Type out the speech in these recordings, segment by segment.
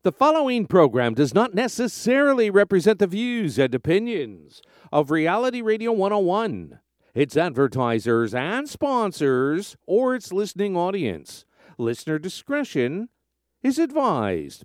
The following program does not necessarily represent the views and opinions of Reality Radio 101, its advertisers and sponsors, or its listening audience. Listener discretion is advised.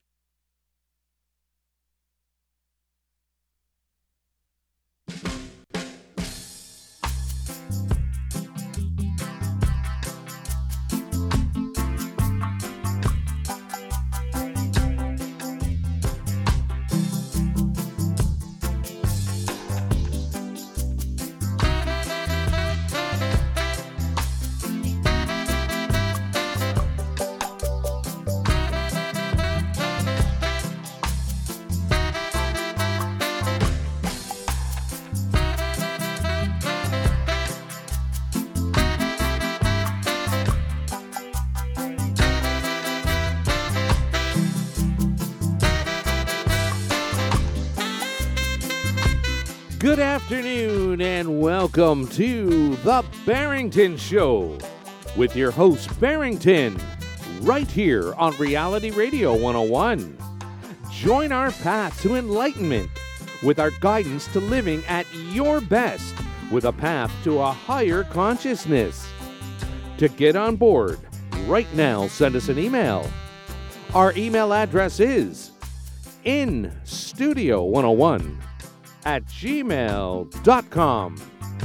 Good afternoon and welcome to The Barrington Show with your host Barrington, right here on Reality Radio 101. Join our path to enlightenment with our guidance to living at your best with a path to a higher consciousness. To get on board, right now send us an email. Our email address is instudio101@gmail.com.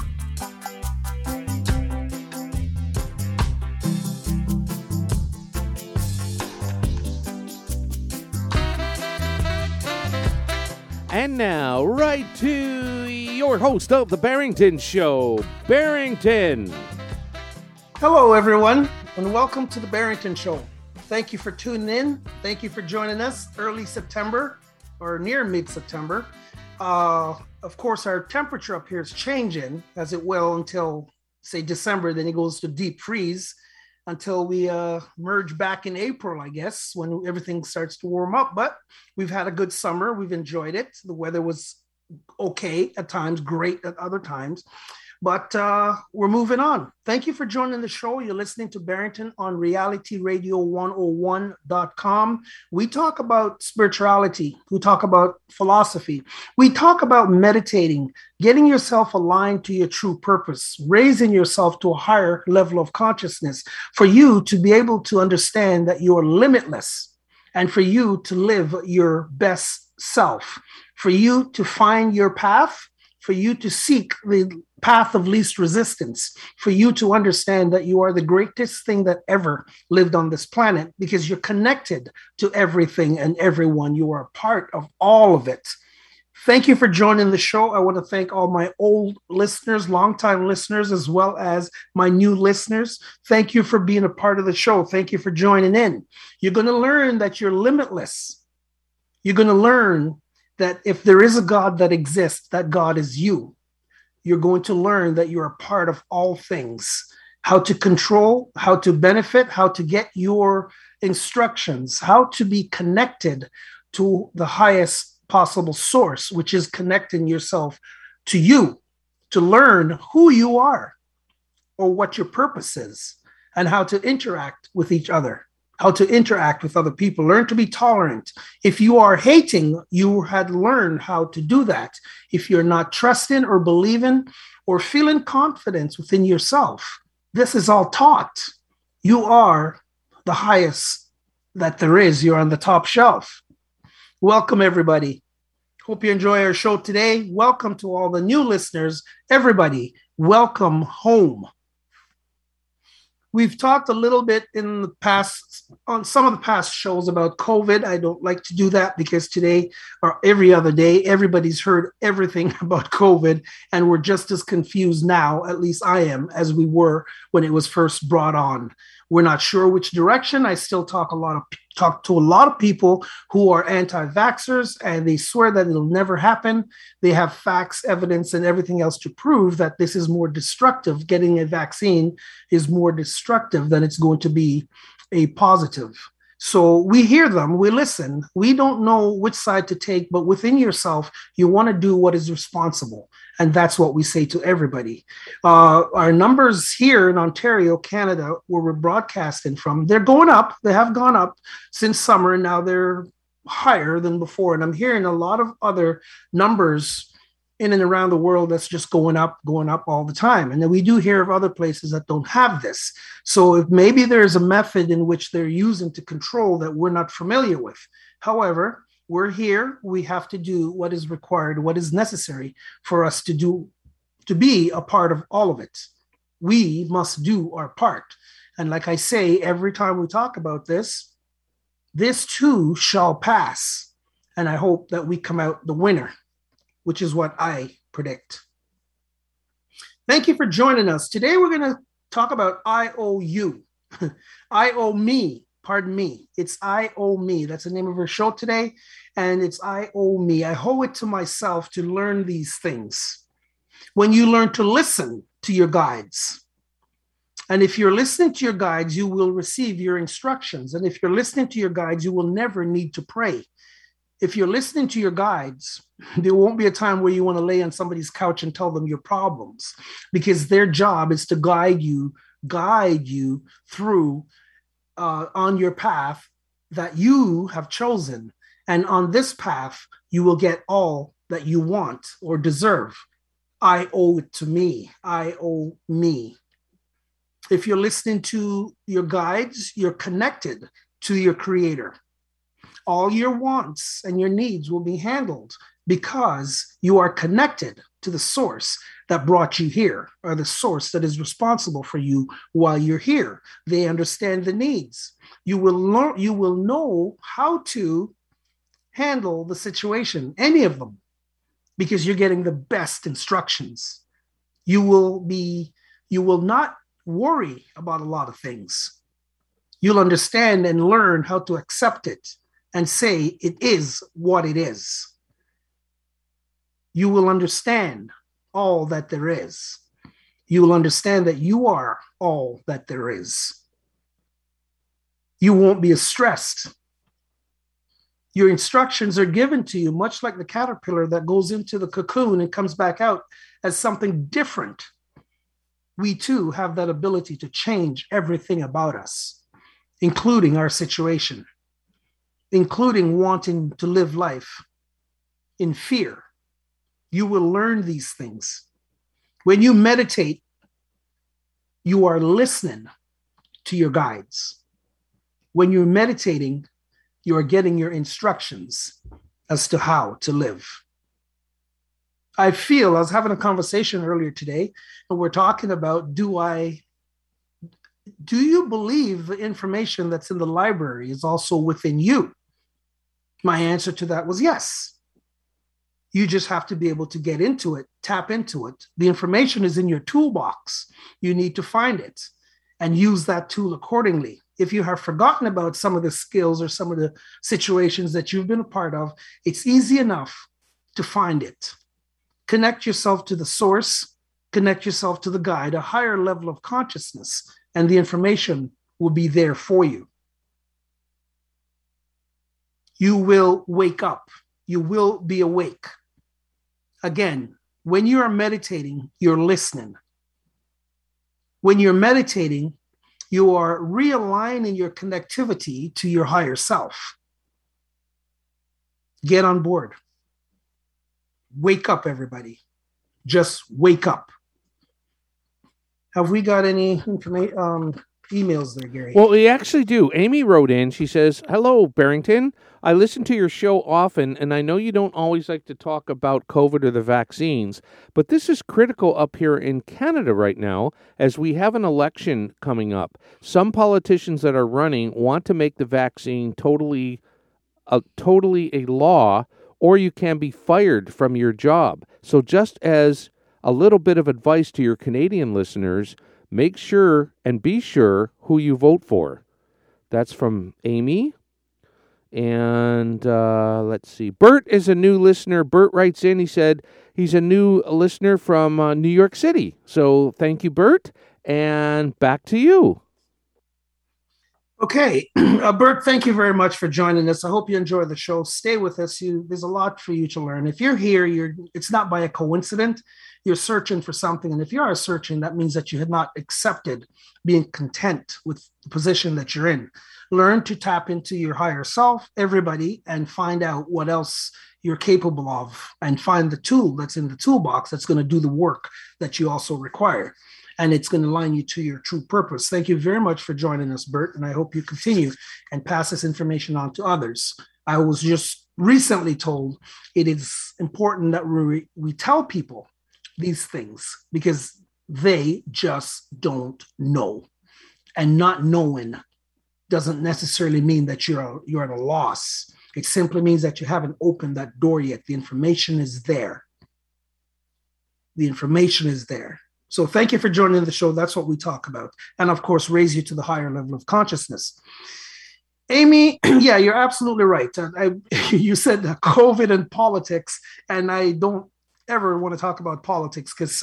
And now, right to your host of The Barrington Show, Barrington. Hello, everyone, and welcome to The Barrington Show. Thank you for tuning in. Thank you for joining us early September or near mid-September. Of course, our temperature up here is changing, as it will until, say, December. Then it goes to deep freeze until we merge back in April, I guess, when everything starts to warm up. But we've had a good summer. We've enjoyed it. The weather was okay at times, great at other times. But we're moving on. Thank you for joining the show. You're listening to Barrington on realityradio101.com. We talk about spirituality. We talk about philosophy. We talk about meditating, getting yourself aligned to your true purpose, raising yourself to a higher level of consciousness for you to be able to understand that you are limitless and for you to live your best self, for you to find your path, for you to seek the path of least resistance, for you to understand that you are the greatest thing that ever lived on this planet because you're connected to everything and everyone. You are a part of all of it. Thank you for joining the show. I want to thank all my old listeners, longtime listeners, as well as my new listeners. Thank you for being a part of the show. Thank you for joining in. You're going to learn that you're limitless. You're going to learn that if there is a God that exists, that God is you. You're going to learn that you're a part of all things, how to control, how to benefit, how to get your instructions, how to be connected to the highest possible source, which is connecting yourself to you, to learn who you are or what your purpose is and how to interact with each other. How to interact with other people, learn to be tolerant. If you are hating, you had learned how to do that. If you're not trusting or believing or feeling confidence within yourself, this is all taught. You are the highest that there is. You're on the top shelf. Welcome, everybody. Hope you enjoy our show today. Welcome to all the new listeners. Everybody, welcome home. We've talked a little bit in the past, on some of the past shows about COVID. I don't like to do that because today or every other day, everybody's heard everything about COVID and we're just as confused now, at least I am, as we were when it was first brought on. We're not sure which direction. I still talk to a lot of people who are anti-vaxxers and they swear that it'll never happen. They have facts, evidence, and everything else to prove that this is more destructive. Getting a vaccine is more destructive than it's going to be a positive. So we hear them, we listen. We don't know which side to take, but within yourself, you want to do what is responsible. And that's what we say to everybody. Our numbers here in Ontario, Canada, where we're broadcasting from, they're going up. They have gone up since summer. And now they're higher than before. And I'm hearing a lot of other numbers in and around the world that's just going up all the time. And then we do hear of other places that don't have this. So if maybe there's a method in which they're using to control that we're not familiar with. However, we're here. We have to do what is required, what is necessary for us to be a part of all of it. We must do our part. And like I say, every time we talk about this too shall pass. And I hope that we come out the winner, which is what I predict. Thank you for joining us. Today we're going to talk about I owe you. I owe me. Pardon me. It's I owe me. That's the name of our show today. And it's I owe me. I owe it to myself to learn these things. When you learn to listen to your guides, and if you're listening to your guides, you will receive your instructions. And if you're listening to your guides, you will never need to pray. If you're listening to your guides, there won't be a time where you want to lay on somebody's couch and tell them your problems, because their job is to guide you through on your path that you have chosen. And on this path, you will get all that you want or deserve. I owe it to me. I owe me. If you're listening to your guides, you're connected to your creator. All your wants and your needs will be handled because you are connected to the source that brought you here, or the source that is responsible for you while you're here. They understand the needs. You will know how to handle the situation, any of them, because you're getting the best instructions. You will not worry about a lot of things. You'll understand and learn how to accept it and say it is what it is. You will understand all that there is. You will understand that you are all that there is. You won't be as stressed. Your instructions are given to you, much like the caterpillar that goes into the cocoon and comes back out as something different. We too have that ability to change everything about us, including our situation, including wanting to live life in fear. You will learn these things. When you meditate, you are listening to your guides. When you're meditating, you are getting your instructions as to how to live. I was having a conversation earlier today, and we're talking about, do you believe the information that's in the library is also within you? My answer to that was yes. You just have to be able to get into it, tap into it. The information is in your toolbox. You need to find it and use that tool accordingly. If you have forgotten about some of the skills or some of the situations that you've been a part of, it's easy enough to find it. Connect yourself to the source, connect yourself to the guide, a higher level of consciousness, and the information will be there for you. You will wake up. You will be awake. Again, when you are meditating, you're listening. When you're meditating, you are realigning your connectivity to your higher self. Get on board. Wake up, everybody. Just wake up. Have we got any emails there, Gary? Well, we actually do. Amy wrote in. She says, "Hello, Barrington. I listen to your show often, and I know you don't always like to talk about COVID or the vaccines, but this is critical up here in Canada right now as we have an election coming up. Some politicians that are running want to make the vaccine totally a law, or you can be fired from your job. So just as a little bit of advice to your Canadian listeners, make sure and be sure who you vote for." That's from Amy. And let's see. Bert is a new listener. Bert writes in. He said he's a new listener from New York City. So thank you, Bert. And back to you. Okay, Bert, thank you very much for joining us. I hope you enjoy the show. Stay with us. There's a lot for you to learn. If you're here, it's not by a coincidence. You're searching for something, and if you are searching, that means that you have not accepted being content with the position that you're in. Learn to tap into your higher self, everybody, and find out what else you're capable of, and find the tool that's in the toolbox that's going to do the work that you also require, and it's going to align you to your true purpose. Thank you very much for joining us, Bert, and I hope you continue and pass this information on to others. I was just recently told it is important that we tell people these things because they just don't know. And not knowing doesn't necessarily mean that you're at a loss. It simply means that you haven't opened that door yet. The information is there. The information is there. So thank you for joining the show. That's what we talk about. And of course, raise you to the higher level of consciousness. Amy, yeah, you're absolutely right. You said COVID and politics, and I don't ever want to talk about politics because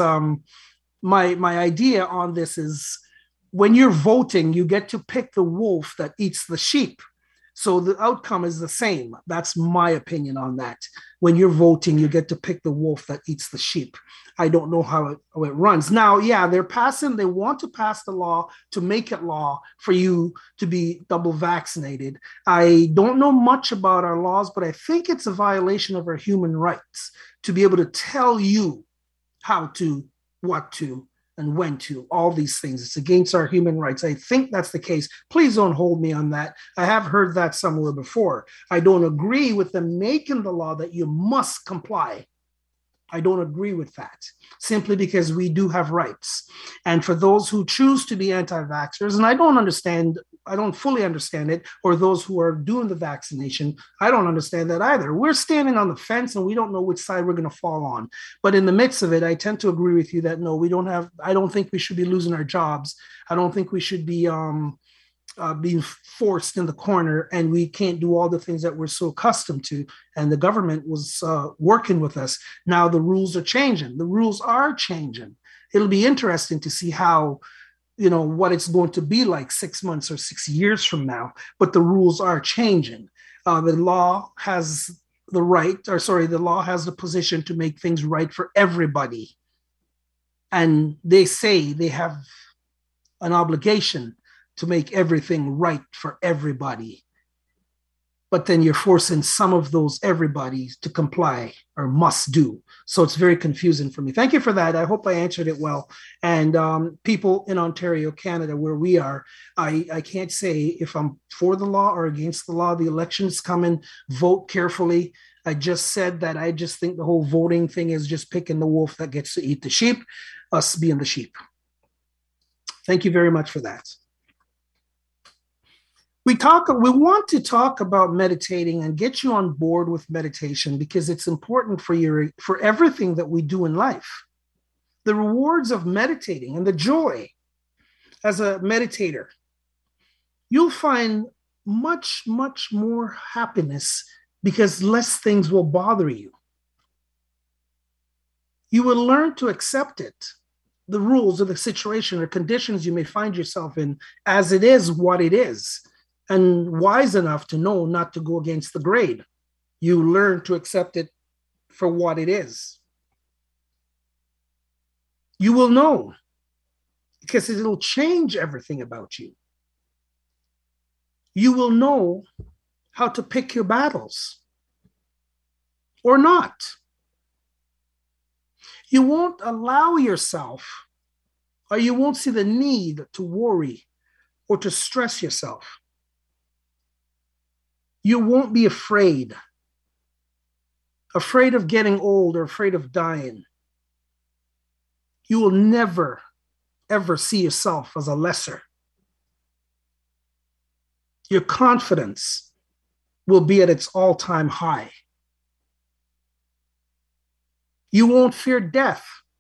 my idea on this is when you're voting, you get to pick the wolf that eats the sheep. So the outcome is the same. That's my opinion on that. When you're voting, you get to pick the wolf that eats the sheep. I don't know how it runs. Now, yeah, they want to pass the law to make it law for you to be double vaccinated. I don't know much about our laws, but I think it's a violation of our human rights to be able to tell you how to, what to, and when to, all these things. It's against our human rights. I think that's the case. Please don't hold me on that. I have heard that somewhere before. I don't agree with them making the law that you must comply. I don't agree with that simply because we do have rights. And for those who choose to be anti-vaxxers, and I don't fully understand it, or those who are doing the vaccination, I don't understand that either. We're standing on the fence and we don't know which side we're going to fall on. But in the midst of it, I tend to agree with you that no, I don't think we should be losing our jobs. I don't think we should be being forced in the corner, and we can't do all the things that we're so accustomed to. And the government was working with us. Now the rules are changing. The rules are changing. It'll be interesting to see how, what it's going to be like 6 months or 6 years from now. But the rules are changing. The law has the law has the position to make things right for everybody. And they say they have an obligation to make everything right for everybody. But then you're forcing some of those everybody's to comply or must do. So it's very confusing for me. Thank you for that. I hope I answered it well. And people in Ontario, Canada, where we are, I can't say if I'm for the law or against the law. The election's coming. Vote carefully. I just said that I just think the whole voting thing is just picking the wolf that gets to eat the sheep, us being the sheep. Thank you very much for that. We want to talk about meditating and get you on board with meditation because it's important for everything that we do in life. The rewards of meditating and the joy as a meditator, you'll find much, much more happiness because less things will bother you. You will learn to accept it, the rules of the situation or conditions you may find yourself in, as it is what it is. And wise enough to know not to go against the grain. You learn to accept it for what it is. You will know because it'll change everything about you. You will know how to pick your battles or not. You won't allow yourself, or you won't see the need to worry or to stress yourself. You won't be afraid of getting old or afraid of dying. You will never, ever see yourself as a lesser. Your confidence will be at its all-time high. You won't fear death.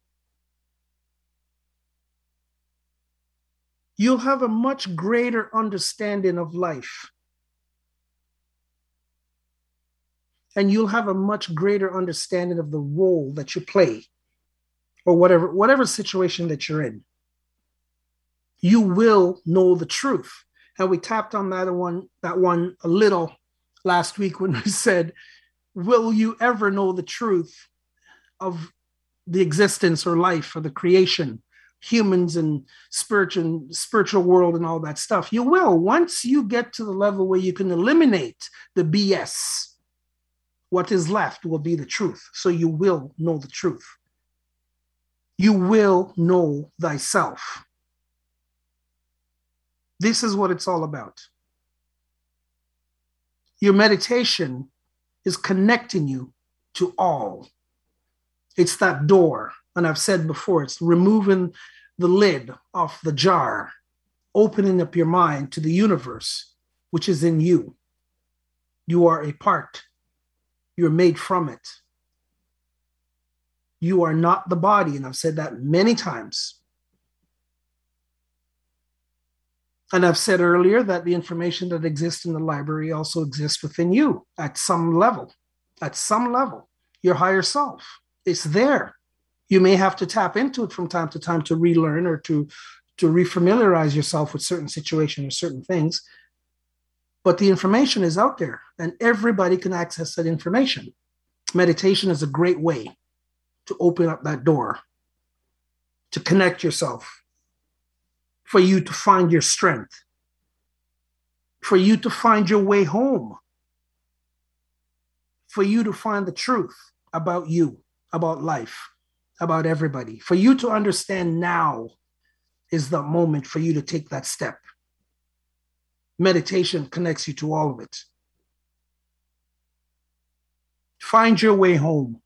You'll have a much greater understanding of life. And you'll have a much greater understanding of the role that you play or whatever situation that you're in. You will know the truth. And we tapped on that one a little last week when we said, will you ever know the truth of the existence or life or the creation, humans and spiritual world and all that stuff? You will, once you get to the level where you can eliminate the BS. What is left will be the truth. So you will know the truth. You will know thyself. This is what it's all about. Your meditation is connecting you to all. It's that door. And I've said before, it's removing the lid off the jar, opening up your mind to the universe, which is in you. You are a part. You're made from it. You are not the body. And I've said that many times. And I've said earlier that the information that exists in the library also exists within you at some level. At some level, your higher self. It's there. You may have to tap into it from time to time to relearn or to refamiliarize yourself with certain situations or certain things. But the information is out there and everybody can access that information. Meditation is a great way to open up that door, to connect yourself, for you to find your strength, for you to find your way home, for you to find the truth about you, about life, about everybody. For you to understand now is the moment for you to take that step. Meditation connects you to all of it. Find your way home.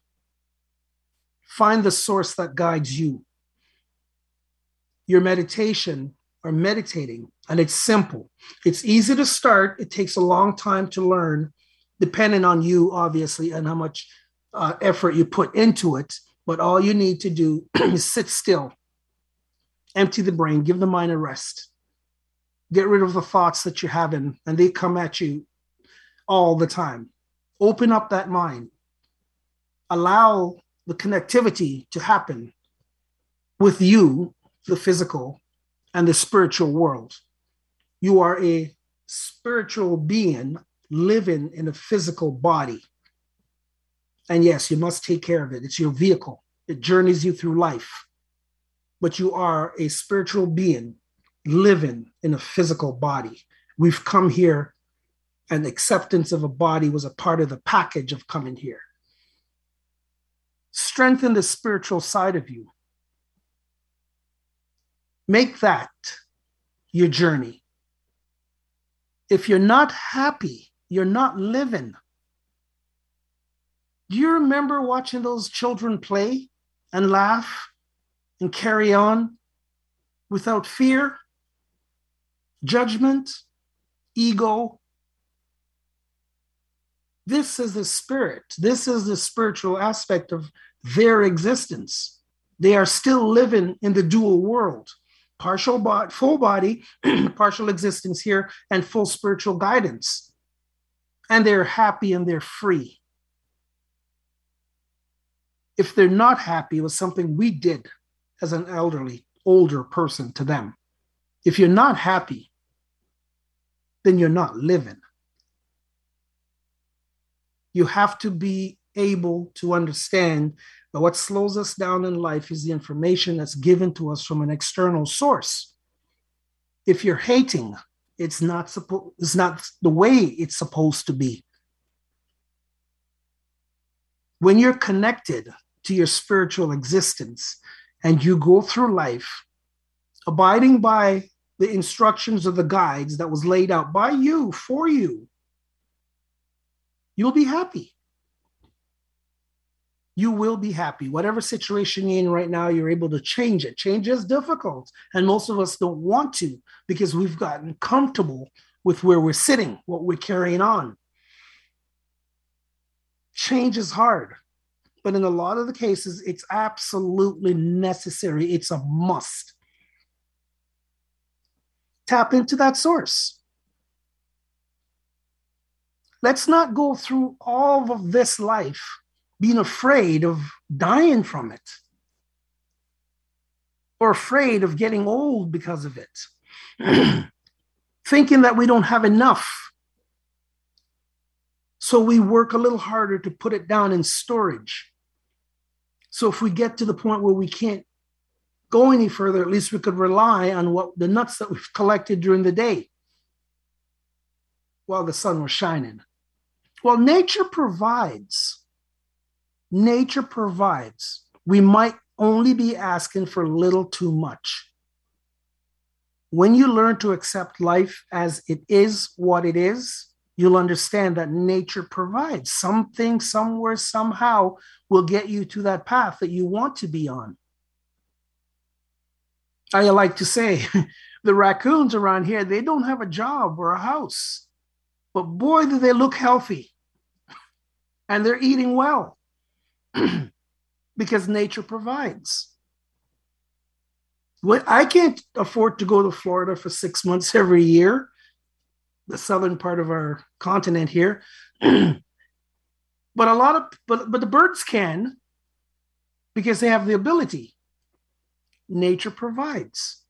Find the source that guides you. Your meditation or meditating, and it's simple. It's easy to start. It takes a long time to learn, depending on you, obviously, and how much effort you put into it. But all you need to do is sit still, empty the brain, give the mind a rest. Get rid of the thoughts that you're having, and they come at you all the time. Open up that mind. Allow the connectivity to happen with you, the physical, and the spiritual world. You are a spiritual being living in a physical body. And yes, you must take care of it. It's your vehicle. It journeys you through life. But you are a spiritual being living in a physical body. We've come here, and acceptance of a body was a part of the package of coming here. Strengthen the spiritual side of you. Make that your journey. If you're not happy, you're not living. Do you remember watching those children play and laugh and carry on without fear, judgment, ego? This is the spirit. This is the spiritual aspect of their existence. They are still living in the dual world. Full body, partial existence here, and full spiritual guidance. And they're happy and they're free. If they're not happy, it was something we did as an older person to them. If you're not happy, then you're not living. You have to be able to understand that what slows us down in life is the information that's given to us from an external source. If you're hating, it's not the way it's supposed to be. When you're connected to your spiritual existence and you go through life abiding by the instructions of the guides that was laid out by you, for you, you'll be happy. You will be happy. Whatever situation you're in right now, you're able to change it. Change is difficult. And most of us don't want to because we've gotten comfortable with where we're sitting, what we're carrying on. Change is hard. But in a lot of the cases, it's absolutely necessary. It's a must. Tap into that source. Let's not go through all of this life being afraid of dying from it or afraid of getting old because of it. thinking that we don't have enough. So we work a little harder to put it down in storage. So if we get to the point where we can't go any further, at least we could rely on what the nuts that we've collected during the day while the sun was shining. Well, nature provides. Nature provides. We might only be asking for a little too much. When you learn to accept life as it is, what it is, you'll understand that nature provides. Something, somewhere, somehow will get you to that path that you want to be on. I like to say, the raccoons around here, they don't have a job or a house. But boy, do they look healthy. And they're eating well. Because nature provides. I can't afford to go to Florida for 6 months every year, the southern part of our continent here. But the birds can, because they have the ability. Nature provides.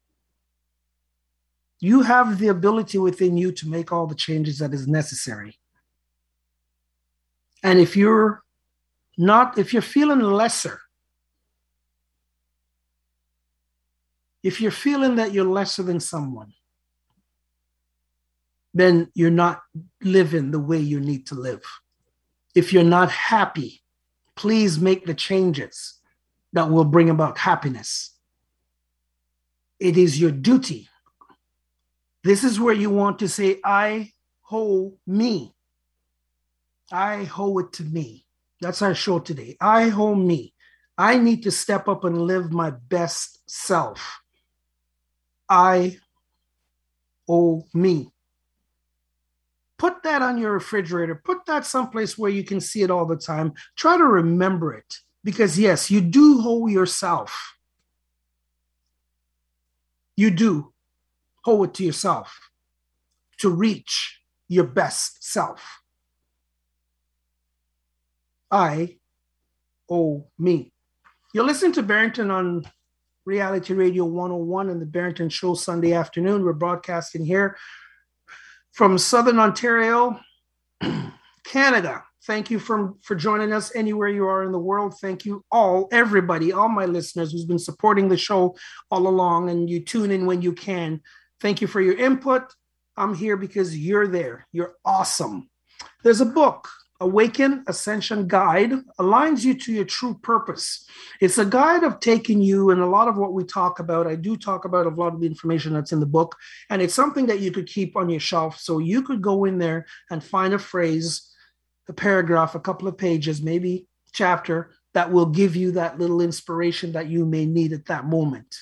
You have the ability within you to make all the changes that is necessary. And if you're feeling lesser, if you're feeling that you're lesser than someone, then you're not living the way you need to live. If you're not happy, please make the changes that will bring about happiness. It is your duty. This is where you want to say, I owe me. I owe it to me. That's our show today. I owe me. I need to step up and live my best self. I owe me. Put that on your refrigerator. Put that someplace where you can see it all the time. Try to remember it. Because yes, you do owe yourself. You do owe it to yourself to reach your best self. I owe me. You're listening to Barrington on Reality Radio 101 and the Barrington Show Sunday afternoon. We're broadcasting here from Southern Ontario, Canada. Thank you for joining us anywhere you are in the world. Thank you everybody, all my listeners who's been supporting the show all along, and you tune in when you can. Thank you for your input. I'm here because you're there. You're awesome. There's a book, Awaken Ascension Guide, aligns you to your true purpose. It's a guide of taking you, and a lot of what we talk about, I do talk about a lot of the information that's in the book, and it's something that you could keep on your shelf. So you could go in there and find a phrase, a paragraph, a couple of pages, maybe chapter that will give you that little inspiration that you may need at that moment.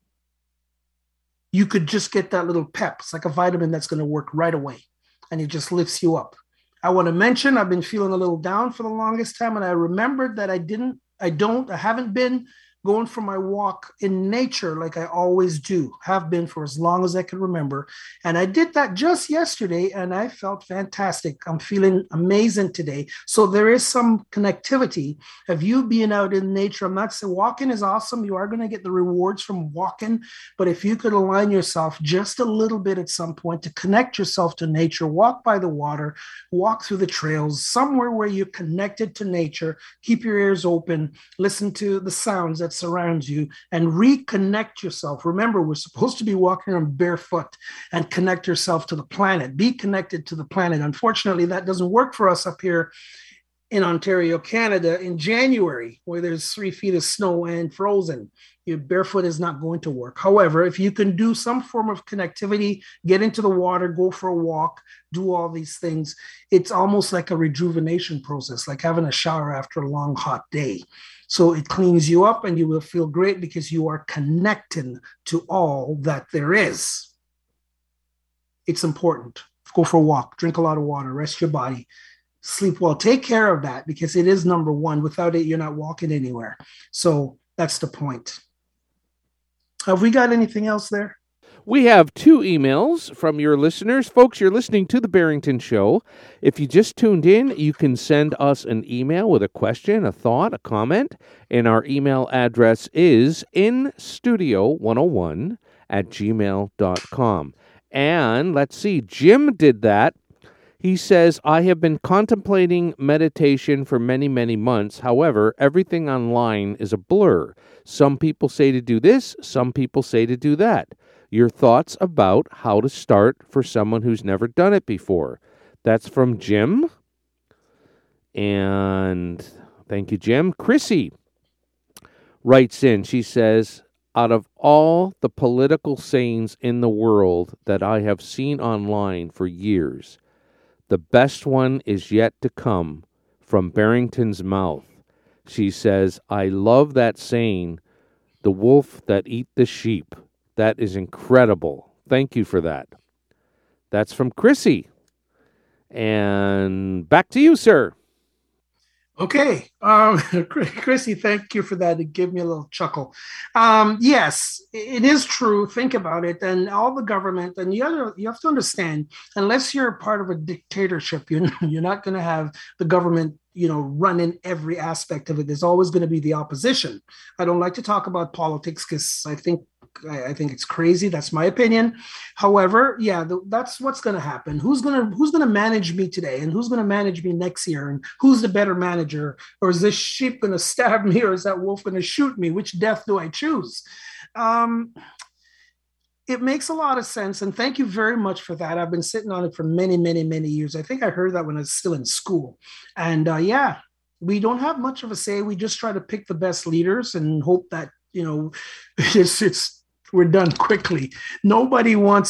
You could just get that little pep. It's like a vitamin that's going to work right away, and it just lifts you up. I want to mention I've been feeling a little down for the longest time, and I remembered that I haven't been going for my walk in nature like I always do, have been for as long as I can remember. And I did that just yesterday, and I felt fantastic. I'm feeling amazing today. So there is some connectivity of you being out in nature. I'm not saying walking is awesome. You are going to get the rewards from walking. But if you could align yourself just a little bit at some point to connect yourself to nature, walk by the water, walk through the trails, somewhere where you're connected to nature, keep your ears open, listen to the sounds that surrounds you, and reconnect yourself. Remember, we're supposed to be walking on barefoot and connect yourself to the planet. Be connected to the planet. Unfortunately, that doesn't work for us up here in Ontario, Canada, in January, where there's 3 feet of snow and frozen. Your barefoot is not going to work. However, if you can do some form of connectivity, get into the water, go for a walk, do all these things, it's almost like a rejuvenation process, like having a shower after a long, hot day. So it cleans you up and you will feel great because you are connecting to all that there is. It's important. Go for a walk, drink a lot of water, rest your body, sleep well. Take care of that because it is number one. Without it, you're not walking anywhere. So that's the point. Have we got anything else there? We have 2 emails from your listeners. Folks, you're listening to The Barrington Show. If you just tuned in, you can send us an email with a question, a thought, a comment, and our email address is instudio101@gmail.com. And let's see, Jim did that. He says, I have been contemplating meditation for many, many months. However, everything online is a blur. Some people say to do this, some people say to do that. Your thoughts about how to start for someone who's never done it before. That's from Jim. And thank you, Jim. Chrissy writes in. She says, out of all the political sayings in the world that I have seen online for years, the best one is yet to come from Barrington's mouth. She says, I love that saying, the wolf that eat the sheep. That is incredible. Thank you for that. That's from Chrissy. And back to you, sir. Okay. Chrissy, thank you for that. It gave me a little chuckle. Yes, it is true. Think about it. And all the government, and you have to understand, unless you're part of a dictatorship, you're not going to have the government, running every aspect of it. There's always going to be the opposition. I don't like to talk about politics because I think it's crazy. That's my opinion. However, that's what's going to happen. Who's going to manage me today, and who's going to manage me next year, and who's the better manager? Or is this sheep going to stab me, or is that wolf going to shoot me? Which death do I choose? It makes a lot of sense, and thank you very much for that. I've been sitting on it for many, many, many years. I think I heard that when I was still in school, and we don't have much of a say. We just try to pick the best leaders and hope that we're done quickly. Nobody wants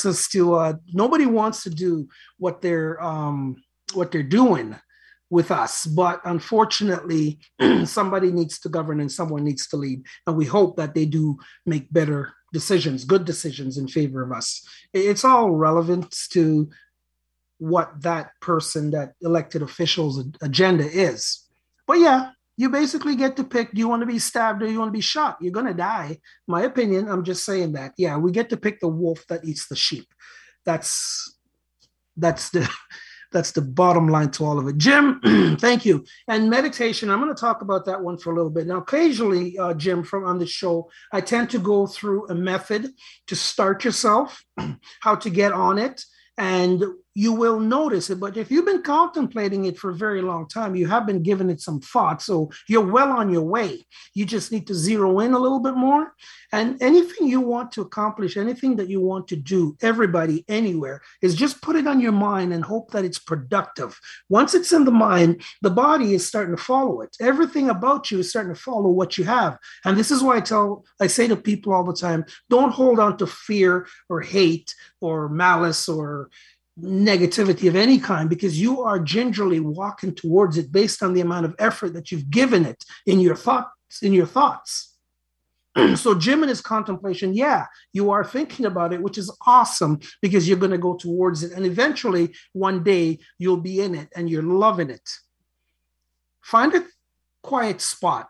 to do what they're doing with us. But unfortunately, somebody needs to govern and someone needs to lead. And we hope that they do make better decisions, good decisions in favor of us. It's all relevant to what that person, that elected official's agenda is. But you basically get to pick, do you want to be stabbed or you want to be shot? You're going to die. My opinion, I'm just saying that. Yeah, we get to pick the wolf that eats the sheep. That's the bottom line to all of it. Jim, thank you. And meditation, I'm going to talk about that one for a little bit. Now, occasionally, Jim, on the show, I tend to go through a method to start yourself, how to get on it. And you will notice it. But if you've been contemplating it for a very long time, you have been giving it some thought. So you're well on your way. You just need to zero in a little bit more. And anything you want to accomplish, anything that you want to do, everybody, anywhere, is just put it on your mind and hope that it's productive. Once it's in the mind, the body is starting to follow it. Everything about you is starting to follow what you have. And this is why I say to people all the time, don't hold on to fear or hate or malice or negativity of any kind, because you are gingerly walking towards it based on the amount of effort that you've given it in your thoughts. So Jim and his contemplation, you are thinking about it, which is awesome, because you're going to go towards it. And eventually one day you'll be in it and you're loving it. Find a quiet spot.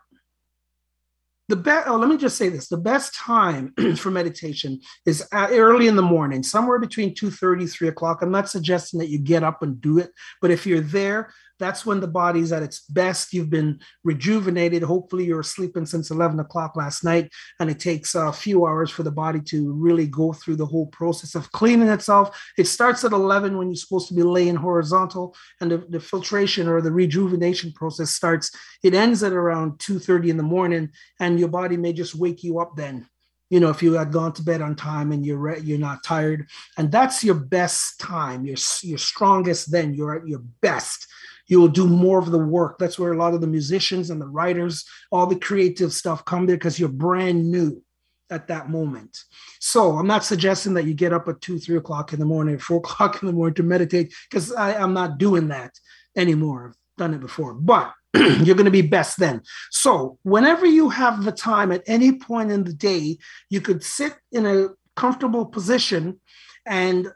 Let me just say this. The best time for meditation is early in the morning, somewhere between 2:30, 3 o'clock. I'm not suggesting that you get up and do it, but if you're there, that's when the body's at its best. You've been rejuvenated. Hopefully you're sleeping since 11 o'clock last night, and it takes a few hours for the body to really go through the whole process of cleaning itself. It starts at 11 when you're supposed to be laying horizontal, and the filtration or the rejuvenation process starts. It ends at around 2:30 in the morning, and your body may just wake you up then. If you had gone to bed on time and you're not tired, and that's your best time, your strongest then, you're at your best. You will do more of the work. That's where a lot of the musicians and the writers, all the creative stuff come there, because you're brand new at that moment. So I'm not suggesting that you get up at 2, 3 o'clock in the morning, 4 o'clock in the morning to meditate, because I'm not doing that anymore. I've done it before, but you're going to be best then. So whenever you have the time at any point in the day, you could sit in a comfortable position and,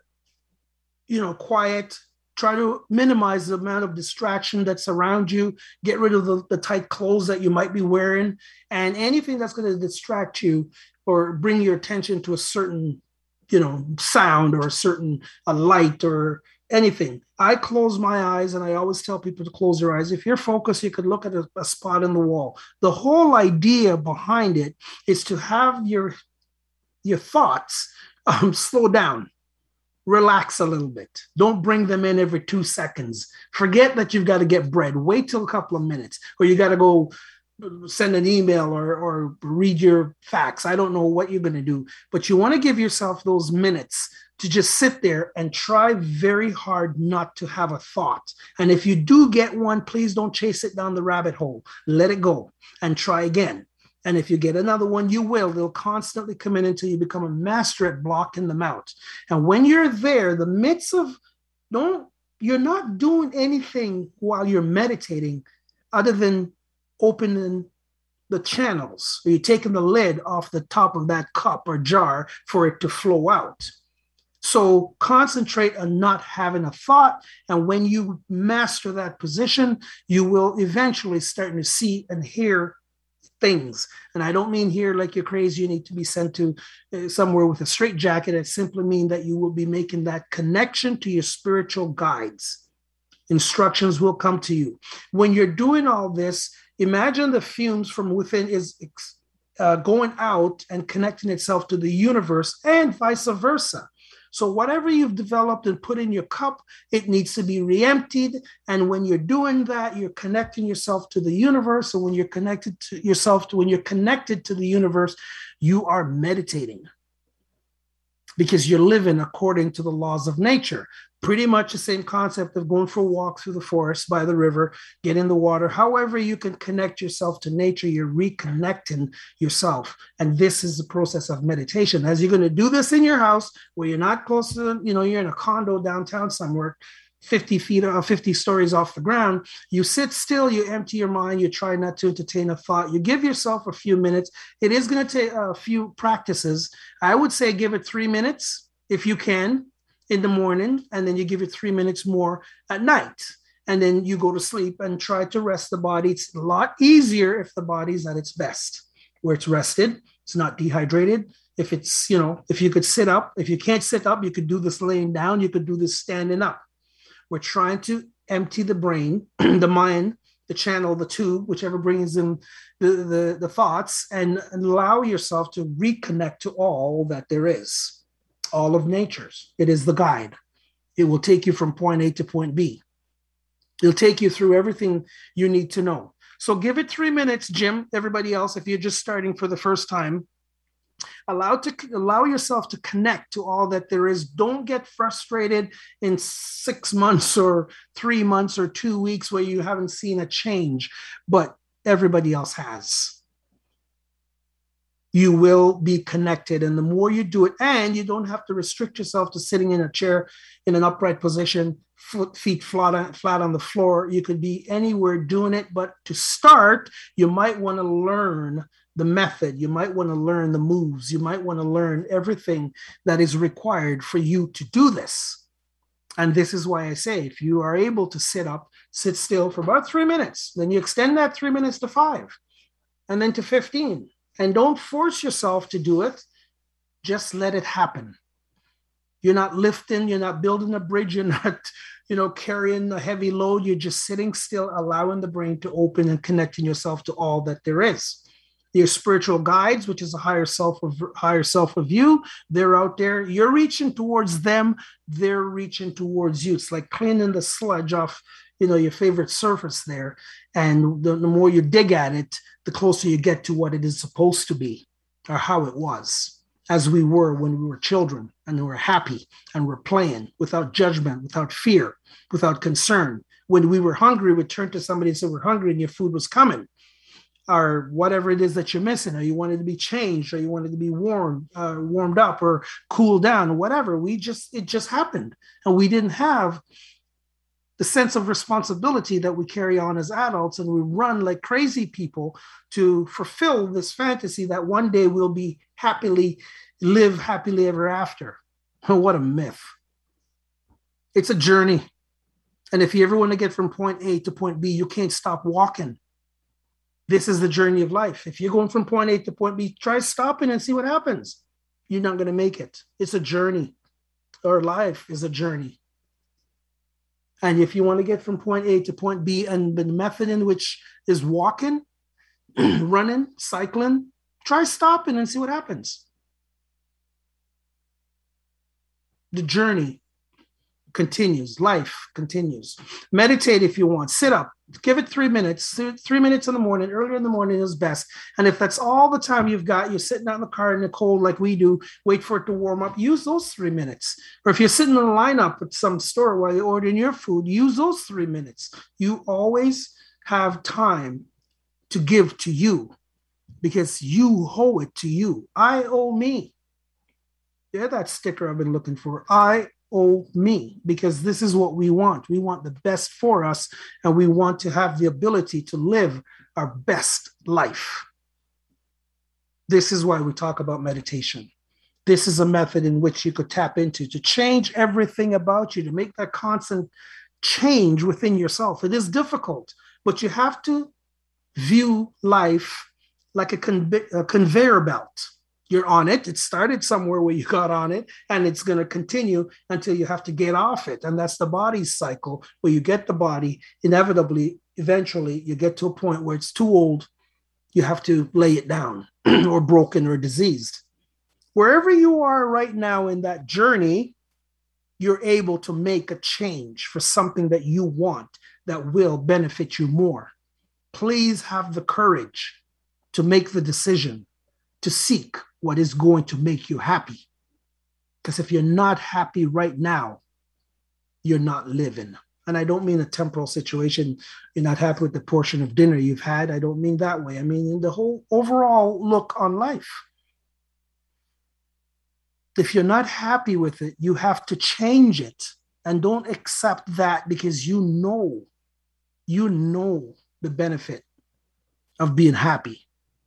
quiet. Try to minimize the amount of distraction that's around you. Get rid of the tight clothes that you might be wearing, and anything that's going to distract you or bring your attention to a certain, sound or a light or anything. I close my eyes, and I always tell people to close their eyes. If you're focused, you could look at a spot in the wall. The whole idea behind it is to have your thoughts slow down. relax a little bit. Don't bring them in every 2 seconds. Forget that you've got to get bread. Wait till a couple of minutes, or you got to go send an email or read your fax. I don't know what you're going to do, but you want to give yourself those minutes to just sit there and try very hard not to have a thought. And if you do get one, please don't chase it down the rabbit hole. Let it go and try again. And if you get another one, you will. They'll constantly come in until you become a master at blocking them out. And when you're there, the midst of, you're not doing anything while you're meditating other than opening the channels. Or you're taking the lid off the top of that cup or jar for it to flow out. So concentrate on not having a thought. And when you master that position, you will eventually start to see and hear things. And I don't mean here like you're crazy, you need to be sent to somewhere with a straitjacket. It simply means that you will be making that connection to your spiritual guides. Instructions will come to you. When you're doing all this, imagine the fumes from within is going out and connecting itself to the universe and vice versa. So whatever you've developed and put in your cup, it needs to be re-emptied. And when you're doing that, you're connecting yourself to the universe. And when you're connected to yourself, when you're connected to the universe, you are meditating because you're living according to the laws of nature. Pretty much the same concept of going for a walk through the forest, by the river, get in the water. However you can connect yourself to nature, you're reconnecting yourself. And this is the process of meditation. As you're going to do this in your house, where you're not close to, you're in a condo downtown somewhere, 50 feet or 50 stories off the ground, you sit still, you empty your mind, you try not to entertain a thought, you give yourself a few minutes. It is going to take a few practices. I would say give it 3 minutes if you can in the morning, and then you give it 3 minutes more at night. And then you go to sleep and try to rest the body. It's a lot easier if the body's at its best, where it's rested, it's not dehydrated. If it's, if you could sit up, if you can't sit up, you could do this laying down, you could do this standing up. We're trying to empty the brain, the mind, the channel, the tube, whichever brings in the thoughts, and allow yourself to reconnect to all that there is. All of nature's. It is the guide. It will take you from point A to point B. It'll take you through everything you need to know. So give it 3 minutes, Jim, everybody else, if you're just starting for the first time. Allow yourself to connect to all that there is. Don't get frustrated in 6 months or 3 months or 2 weeks where you haven't seen a change, but everybody else has. You will be connected. And the more you do it, and you don't have to restrict yourself to sitting in a chair in an upright position, feet flat on the floor. You could be anywhere doing it. But to start, you might want to learn the method. You might want to learn the moves. You might want to learn everything that is required for you to do this. And this is why I say, if you are able to sit up, sit still for about 3 minutes, then you extend that 3 minutes to 5 and then to 15. And don't force yourself to do it. Just let it happen. You're not lifting, you're not building a bridge, you're not, carrying a heavy load. You're just sitting still, allowing the brain to open and connecting yourself to all that there is. Your spiritual guides, which is a higher self of you, they're out there. You're reaching towards them. They're reaching towards you. It's like cleaning the sludge off, your favorite surface there. And the more you dig at it, the closer you get to what it is supposed to be, or how it was, as we were when we were children and we were happy and we're playing without judgment, without fear, without concern. When we were hungry, we'd turn to somebody and say, we're hungry, and your food was coming. Or whatever it is that you're missing, or you wanted to be changed, or you wanted to be warmed up or cooled down, or whatever. It just happened. And we didn't have the sense of responsibility that we carry on as adults, and we run like crazy people to fulfill this fantasy that one day we'll live happily ever after. What a myth. It's a journey. And if you ever want to get from point A to point B, you can't stop walking. This is the journey of life. If you're going from point A to point B, try stopping and see what happens. You're not going to make it. It's a journey. Our life is a journey. And if you want to get from point A to point B, and the method in which is walking, running, cycling, try stopping and see what happens. The journey continues. Life continues. Meditate if you want. Sit up. Give it 3 minutes. 3 minutes in the morning. Earlier in the morning is best. And if that's all the time you've got, you're sitting out in the car in the cold like we do, wait for it to warm up, use those 3 minutes. Or if you're sitting in a lineup at some store while you're ordering your food, use those 3 minutes. You always have time to give to you because you owe it to you. I owe me. Yeah, that sticker I've been looking for. I owe me, because this is what we want. We want the best for us, and we want to have the ability to live our best life. This is why we talk about meditation. This is a method in which you could tap into to change everything about you, to make that constant change within yourself. It is difficult, but you have to view life like a conveyor belt. You're on it. It started somewhere where you got on it, and it's going to continue until you have to get off it. And that's the body's cycle, where you get the body, inevitably, eventually, you get to a point where it's too old. You have to lay it down or broken or diseased. Wherever you are right now in that journey, you're able to make a change for something that you want that will benefit you more. Please have the courage to make the decision to seek what is going to make you happy. Because if you're not happy right now, you're not living. And I don't mean a temporal situation. You're not happy with the portion of dinner you've had. I don't mean that way. I mean in the whole overall look on life. If you're not happy with it, you have to change it. And don't accept that, because you know the benefit of being happy.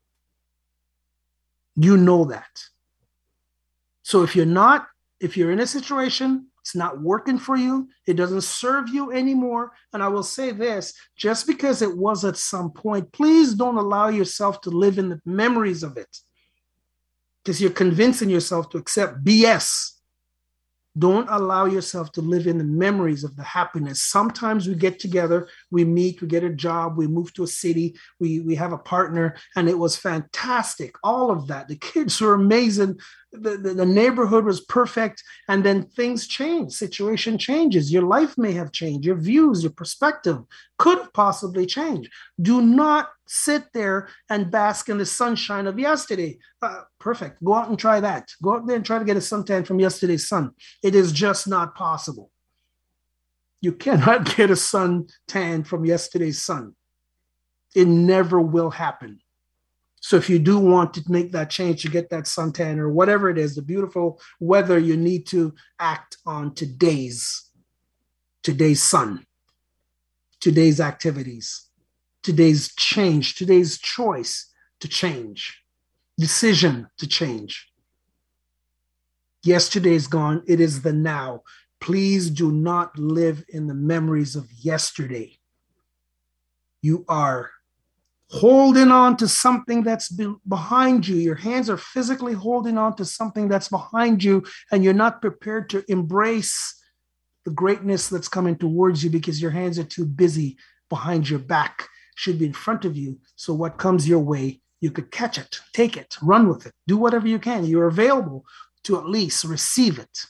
You know that. So if you're in a situation, it's not working for you, it doesn't serve you anymore. And I will say this, just because it was at some point, please don't allow yourself to live in the memories of it, because you're convincing yourself to accept BS. Don't allow yourself to live in the memories of the happiness. Sometimes we get together, we meet, we get a job, we move to a city, we have a partner, and it was fantastic. All of that. The kids were amazing. The neighborhood was perfect. And then things change. Situation changes. Your life may have changed. Your views, your perspective could have possibly changed. Do not sit there and bask in the sunshine of yesterday. Perfect. Go out and try that. Go out there and try to get a suntan from yesterday's sun. It is just not possible. You cannot get a suntan from yesterday's sun. It never will happen. So if you do want to make that change to get that suntan or whatever it is, the beautiful weather, you need to act on today's sun, today's activities, today's change, today's choice to change, decision to change. Yesterday is gone. It is the now. Please do not live in the memories of yesterday. You are holding on to something that's behind you. Your hands are physically holding on to something that's behind you, and you're not prepared to embrace the greatness that's coming towards you because your hands are too busy behind your back. Should be in front of you. So what comes your way, you could catch it, take it, run with it, do whatever you can. You're available to at least receive it.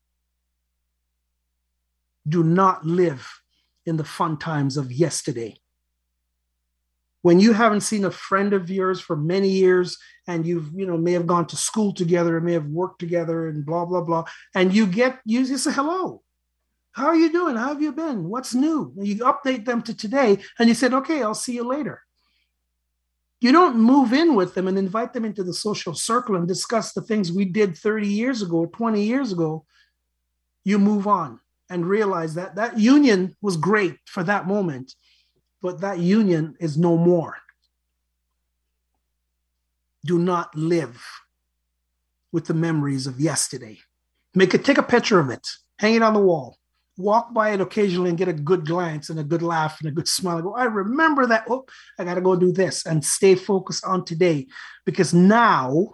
Do not live in the fun times of yesterday. When you haven't seen a friend of yours for many years, and may have gone to school together, may have worked together, and blah, blah, blah, and you say, hello, how are you doing? How have you been? What's new? And you update them to today, and you said, okay, I'll see you later. You don't move in with them and invite them into the social circle and discuss the things we did 30 years ago, 20 years ago. You move on and realize that that union was great for that moment, but that union is no more. Do not live with the memories of yesterday. Take a picture of it, hang it on the wall, walk by it occasionally and get a good glance and a good laugh and a good smile. Go, I remember that. Oh, I got to go do this, and stay focused on today, because now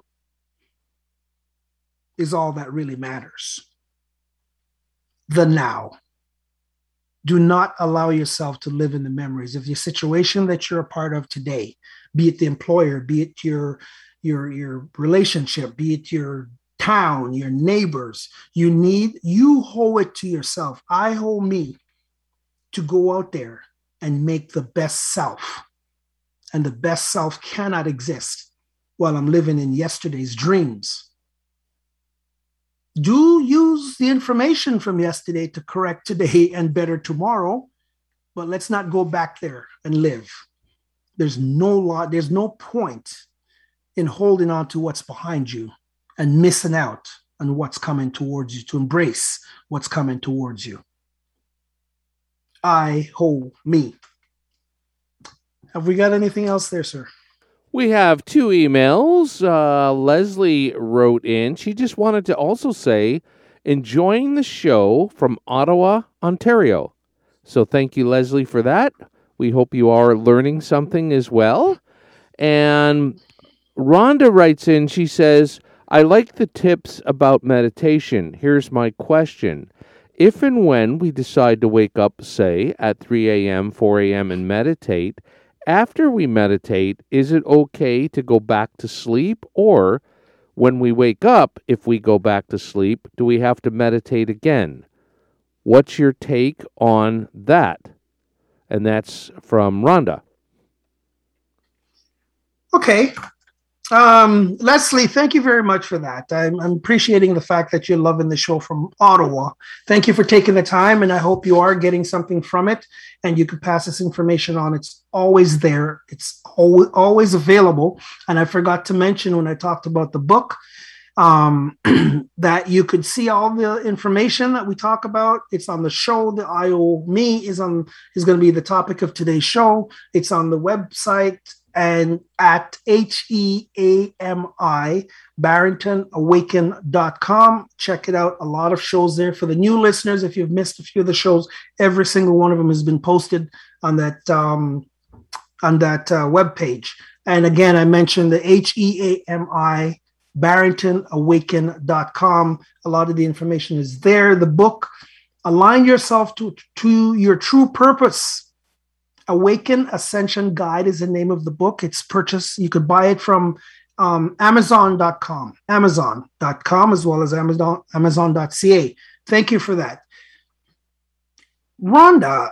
is all that really matters. The now. Do not allow yourself to live in the memories of your situation that you're a part of today, be it the employer, be it your relationship, be it your town, your neighbors. You owe it to yourself. I owe me to go out there and make the best self. And the best self cannot exist while I'm living in yesterday's dreams. Do use the information from yesterday to correct today and better tomorrow, but let's not go back there and live. There's no point in holding on to what's behind you and missing out on what's coming towards you, to embrace what's coming towards you. I owe me. Have we got anything else there, sir? We have 2 emails. Leslie wrote in. She just wanted to also say, enjoying the show from Ottawa, Ontario. So thank you, Leslie, for that. We hope you are learning something as well. And Rhonda writes in, she says, I like the tips about meditation. Here's my question. If and when we decide to wake up, say, at 3 a.m., 4 a.m. and meditate, after we meditate, is it okay to go back to sleep? Or when we wake up, if we go back to sleep, do we have to meditate again? What's your take on that? And that's from Rhonda. Okay. Leslie, thank you very much for that. I'm appreciating the fact that you're loving the show from Ottawa. Thank you for taking the time, and I hope you are getting something from it, and you can pass this information on. It's always there. It's always available. And I forgot to mention when I talked about the book, that you could see all the information that we talk about. It's on the show. The I owe me is going to be the topic of today's show. It's on the website and at HEAMI, BarringtonAwaken.com. Check it out. A lot of shows there. For the new listeners, if you've missed a few of the shows, every single one of them has been posted on that web page. And again, I mentioned the HEAMI, BarringtonAwaken.com. A lot of the information is there. The book, Align Yourself to Your True Purpose. Awaken Ascension Guide is the name of the book. It's purchased. You could buy it from Amazon.com as well as Amazon.ca. Thank you for that. Rhonda,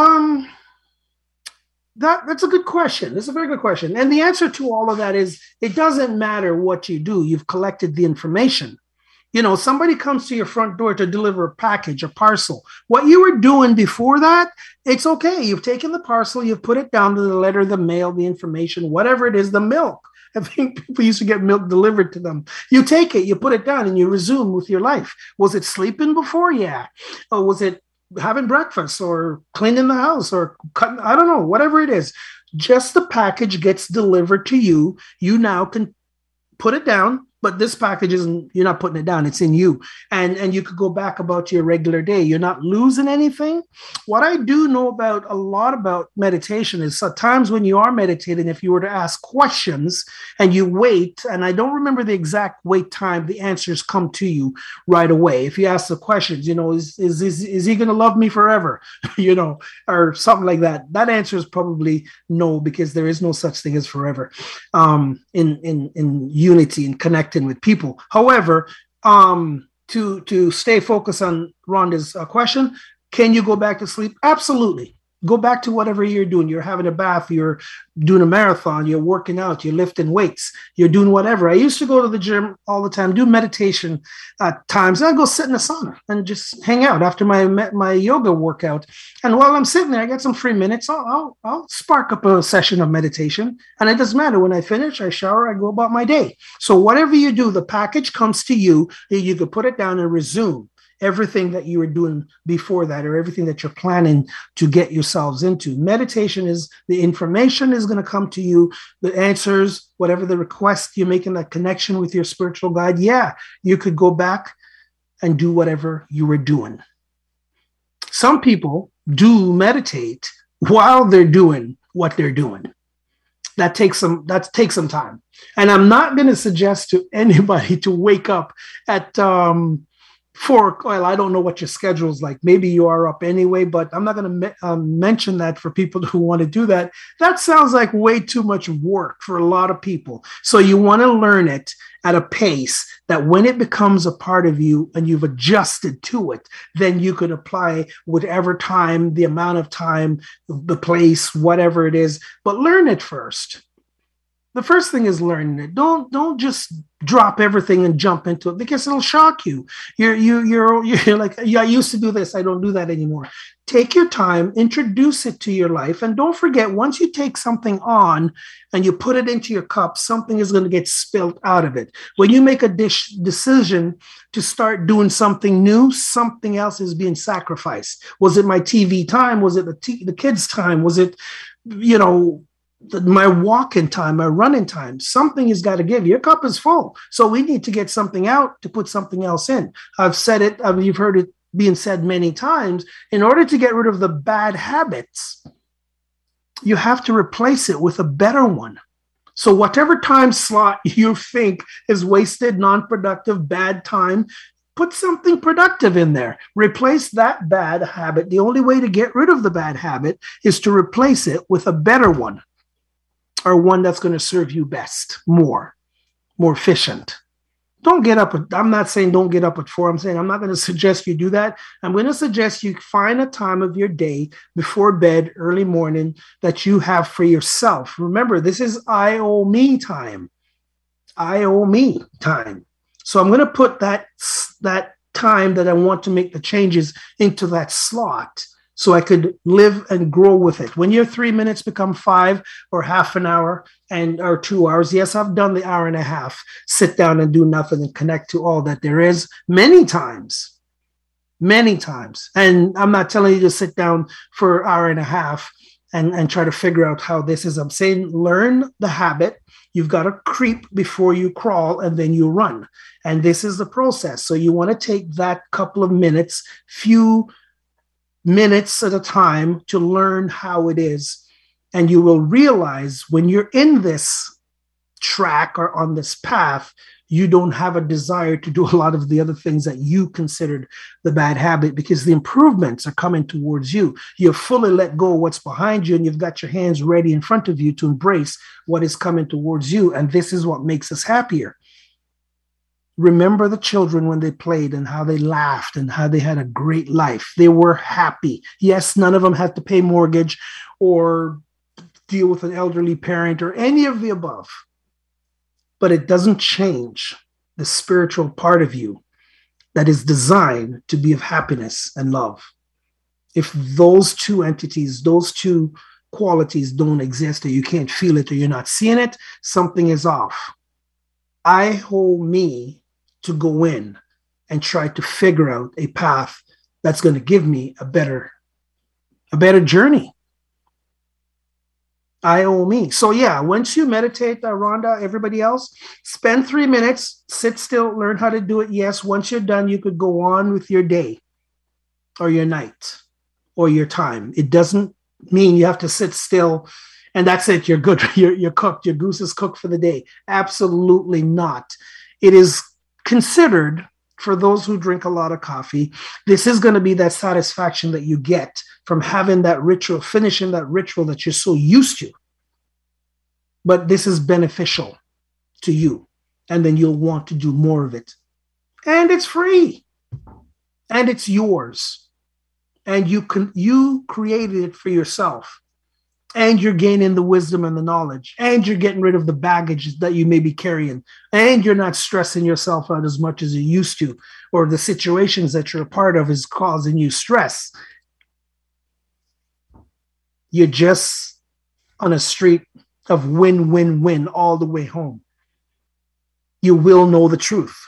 that's a good question. That's a very good question. And the answer to all of that is it doesn't matter what you do. You've collected the information. You know, somebody comes to your front door to deliver a package, a parcel. What you were doing before that, it's okay. You've taken the parcel, you've put it down to the letter, the mail, the information, whatever it is, the milk. I think people used to get milk delivered to them. You take it, you put it down, and you resume with your life. Was it sleeping before? Yeah. Or was it having breakfast or cleaning the house or cutting? I don't know, whatever it is. Just the package gets delivered to you. You now can put it down. But this package isn't, you're not putting it down. It's in you. And you could go back about your regular day. You're not losing anything. What I do know a lot about meditation is at times when you are meditating, if you were to ask questions and you wait, and I don't remember the exact wait time, the answers come to you right away. If you ask the questions, you know, is he going to love me forever? You know, or something like that. That answer is probably no, because there is no such thing as forever in unity and connecting with people. However, to stay focused on Rhonda's question, can you go back to sleep? Absolutely. Go back to whatever you're doing. You're having a bath, you're doing a marathon, you're working out, you're lifting weights, you're doing whatever. I used to go to the gym all the time, do meditation at times. I'd go sit in the sauna and just hang out after my yoga workout. And while I'm sitting there, I get some free minutes. I'll spark up a session of meditation. And it doesn't matter. When I finish, I shower, I go about my day. So whatever you do, the package comes to you. You could put it down and resume everything that you were doing before that, or everything that you're planning to get yourselves into. Meditation is the information is going to come to you, the answers, whatever the request you're making, that connection with your spiritual guide. Yeah, you could go back and do whatever you were doing. Some people do meditate while they're doing what they're doing. That takes some time. And I'm not going to suggest to anybody to wake up at I don't know what your schedule is like. Maybe you are up anyway, but I'm not going to mention that for people who want to do that. That sounds like way too much work for a lot of people. So you want to learn it at a pace that when it becomes a part of you and you've adjusted to it, then you could apply whatever time, the amount of time, the place, whatever it is, but learn it first. The first thing is learning it. Don't just drop everything and jump into it because it'll shock you. You're like, yeah, I used to do this. I don't do that anymore. Take your time, introduce it to your life, and don't forget, once you take something on and you put it into your cup, something is going to get spilled out of it. When you make a decision to start doing something new, something else is being sacrificed. Was it my TV time? Was it the kids' time? Was it, my walking time, my running time? Something has got to give. Your cup is full. So we need to get something out to put something else in. I've said it. You've heard it being said many times. In order to get rid of the bad habits, you have to replace it with a better one. So whatever time slot you think is wasted, non-productive, bad time, put something productive in there. Replace that bad habit. The only way to get rid of the bad habit is to replace it with a better one, or one that's going to serve you best, more efficient. Don't get up. I'm not saying don't get up at 4. I'm saying I'm not going to suggest you do that. I'm going to suggest you find a time of your day before bed, early morning, that you have for yourself. Remember, this is I owe me time. I owe me time. So I'm going to put that time that I want to make the changes into that slot, so I could live and grow with it. When your 3 minutes become 5 or half an hour or 2 hours, yes, I've done the hour and a half, sit down and do nothing and connect to all that there is many times. And I'm not telling you to sit down for an hour and a half and try to figure out how this is. I'm saying learn the habit. You've got to creep before you crawl, and then you run. And this is the process. So you want to take that couple of minutes, few minutes at a time, to learn how it is. And you will realize when you're in this track or on this path, you don't have a desire to do a lot of the other things that you considered the bad habit, because the improvements are coming towards you. You've fully let go of what's behind you, and you've got your hands ready in front of you to embrace what is coming towards you. And this is what makes us happier. Remember the children when they played and how they laughed and how they had a great life. They were happy. Yes, none of them had to pay mortgage or deal with an elderly parent or any of the above. But it doesn't change the spiritual part of you that is designed to be of happiness and love. If those two entities, those two qualities don't exist, or you can't feel it, or you're not seeing it, something is off. I owe me to go in and try to figure out a path that's going to give me a better journey. I owe me. So yeah, once you meditate, Rhonda, everybody else, spend 3 minutes, sit still, learn how to do it. Yes, once you're done, you could go on with your day or your night or your time. It doesn't mean you have to sit still and that's it. You're good. You're cooked. Your goose is cooked for the day. Absolutely not. It is considered, for those who drink a lot of coffee, this is going to be that satisfaction that you get from having that ritual, finishing that ritual that you're so used to. But this is beneficial to you, and then you'll want to do more of it. And it's free, and it's yours, and you created it for yourself. And you're gaining the wisdom and the knowledge, and you're getting rid of the baggage that you may be carrying, and you're not stressing yourself out as much as you used to, or the situations that you're a part of is causing you stress. You're just on a street of win, win, win all the way home. You will know the truth.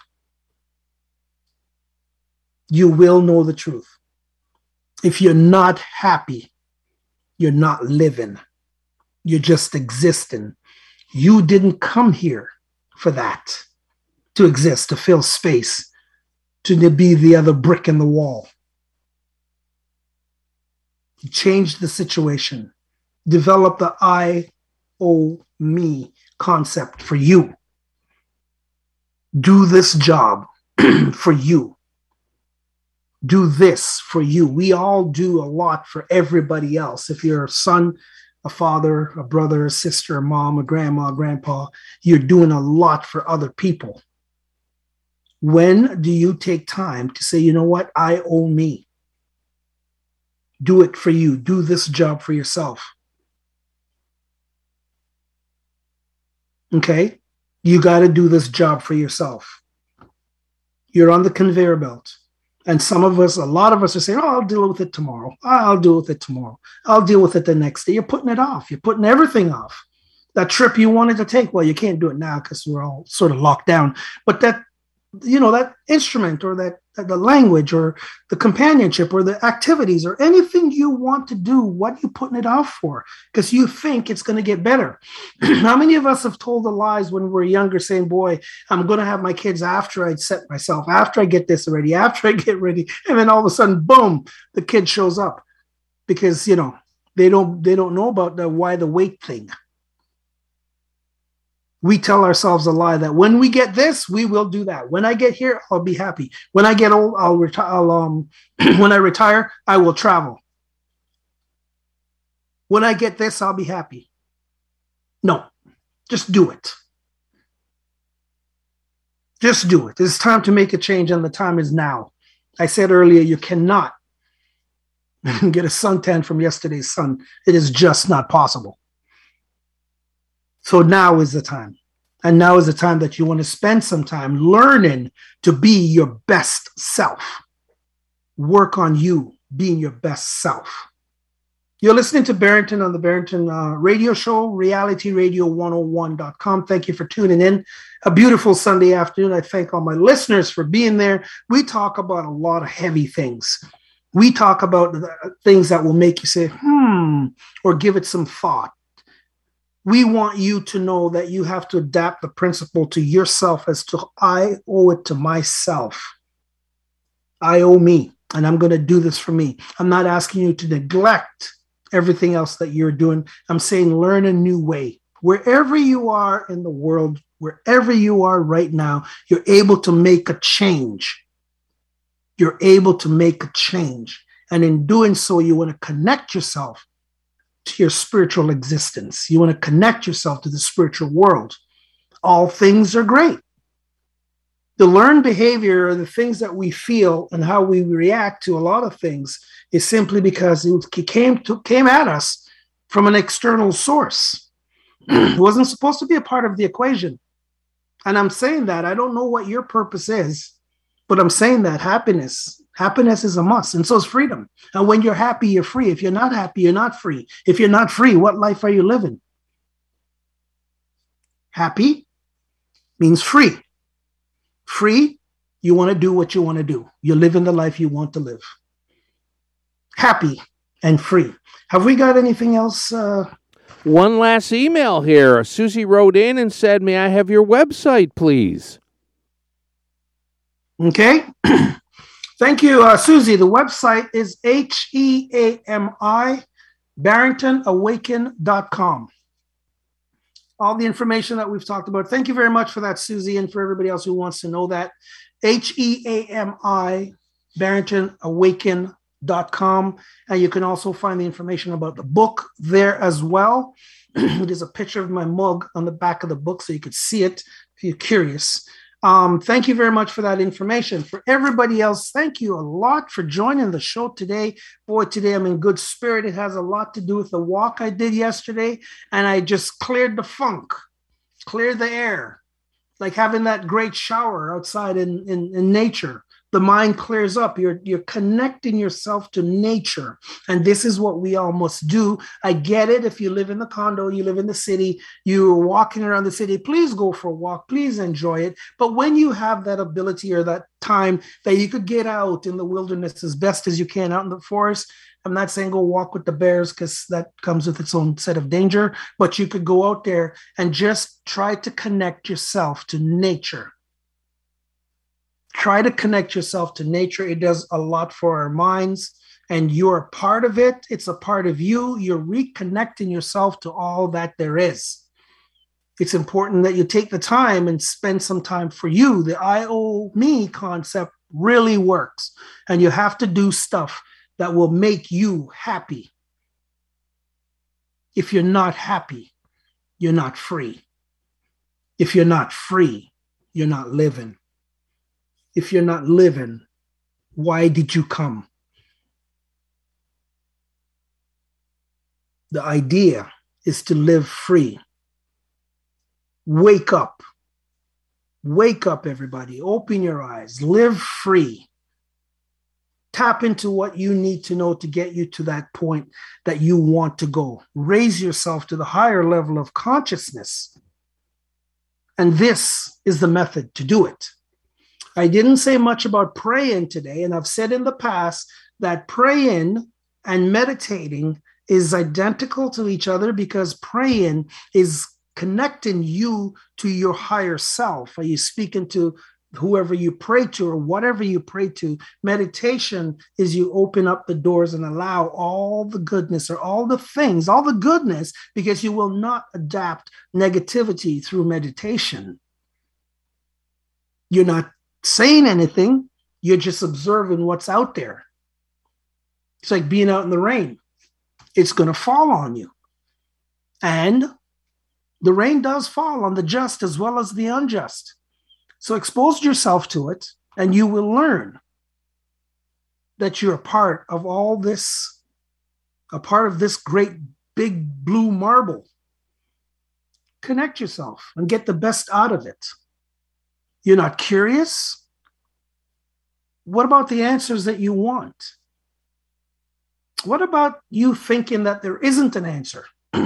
You will know the truth. If you're not happy, you're not living. You're just existing. You didn't come here for that, to exist, to fill space, to be the other brick in the wall. Change the situation. Develop the I owe me concept for you. Do this job for you. do this for you. We all do a lot for everybody else. If you're a son, a father, a brother, a sister, a mom, a grandma, a grandpa, you're doing a lot for other people. When do you take time to say, you know what? I owe me. Do it for you. Do this job for yourself. Okay? You got to do this job for yourself. You're on the conveyor belt. And some of us, a lot of us are saying, oh, I'll deal with it tomorrow. I'll deal with it tomorrow. I'll deal with it the next day. You're putting it off. You're putting everything off. That trip you wanted to take, well, you can't do it now because we're all sort of locked down. But that, that instrument or the language or the companionship or the activities or anything you want to do, what are you putting it off for? Because you think it's going to get better. How many of us have told the lies when we were younger saying, boy, I'm going to have my kids after I set myself, after I get this ready, after I get ready. And then all of a sudden, boom, the kid shows up because, they don't know about the why the wait thing. We tell ourselves a lie that when we get this, we will do that. When I get here, I'll be happy. When I get old, I'll retire. When I retire, I will travel. When I get this, I'll be happy. No, just do it. Just do it. It's time to make a change, and the time is now. I said earlier, you cannot get a suntan from yesterday's sun. It is just not possible. So now is the time. And now is the time that you want to spend some time learning to be your best self. Work on you being your best self. You're listening to Barrington on the Barrington Radio Show, realityradio101.com. Thank you for tuning in. A beautiful Sunday afternoon. I thank all my listeners for being there. We talk about a lot of heavy things. We talk about things that will make you say, or give it some thought. We want you to know that you have to adapt the principle to yourself as to I owe it to myself. I owe me, and I'm going to do this for me. I'm not asking you to neglect everything else that you're doing. I'm saying learn a new way. Wherever you are in the world, wherever you are right now, you're able to make a change. You're able to make a change. And in doing so, you want to connect yourself to your spiritual existence. You want to connect yourself to the spiritual world. All things are great. The learned behavior, the things that we feel and how we react to a lot of things is simply because it came at us from an external source. It wasn't supposed to be a part of the equation. And I'm saying that. I don't know what your purpose is, but I'm saying that happiness is a must, and so is freedom. And when you're happy, you're free. If you're not happy, you're not free. If you're not free, what life are you living? Happy means free. Free, you want to do what you want to do. You're living the life you want to live. Happy and free. Have we got anything else? One last email here. Susie wrote in and said, may I have your website, please? Okay. Thank you, Susie. The website is HEAMI, BarringtonAwaken.com. All the information that we've talked about. Thank you very much for that, Susie, and for everybody else who wants to know that. HEAMI, BarringtonAwaken.com. And you can also find the information about the book there as well. There's a picture of my mug on the back of the book so you could see it if you're curious. Thank you very much for that information. For everybody else, thank you a lot for joining the show today. Boy, today I'm in good spirit. It has a lot to do with the walk I did yesterday, and I just cleared the funk, cleared the air, like having that great shower outside in nature. The mind clears up. You're connecting yourself to nature. And this is what we all must do. I get it. If you live in the condo, you live in the city, you're walking around the city, please go for a walk. Please enjoy it. But when you have that ability or that time that you could get out in the wilderness as best as you can out in the forest, I'm not saying go walk with the bears because that comes with its own set of danger, but you could go out there and just try to connect yourself to nature. Try to connect yourself to nature. It does a lot for our minds, and you're a part of it. It's a part of you. You're reconnecting yourself to all that there is. It's important that you take the time and spend some time for you. The I owe me concept really works. And you have to do stuff that will make you happy. If you're not happy, you're not free. If you're not free, you're not living. If you're not living, why did you come? The idea is to live free. Wake up. Wake up, everybody. Open your eyes. Live free. Tap into what you need to know to get you to that point that you want to go. Raise yourself to the higher level of consciousness. And this is the method to do it. I didn't say much about praying today, and I've said in the past that praying and meditating is identical to each other because praying is connecting you to your higher self. Are you speaking to whoever you pray to or whatever you pray to? Meditation is you open up the doors and allow all the goodness or all the things, all the goodness, because you will not adapt negativity through meditation. You're not saying anything. You're just observing what's out there. It's like being out in the rain. It's going to fall on you. And the rain does fall on the just as well as the unjust. So expose yourself to it, and you will learn that you're a part of all this, a part of this great big blue marble. Connect yourself and get the best out of it. You're not curious? What about the answers that you want? What about you thinking that there isn't an answer?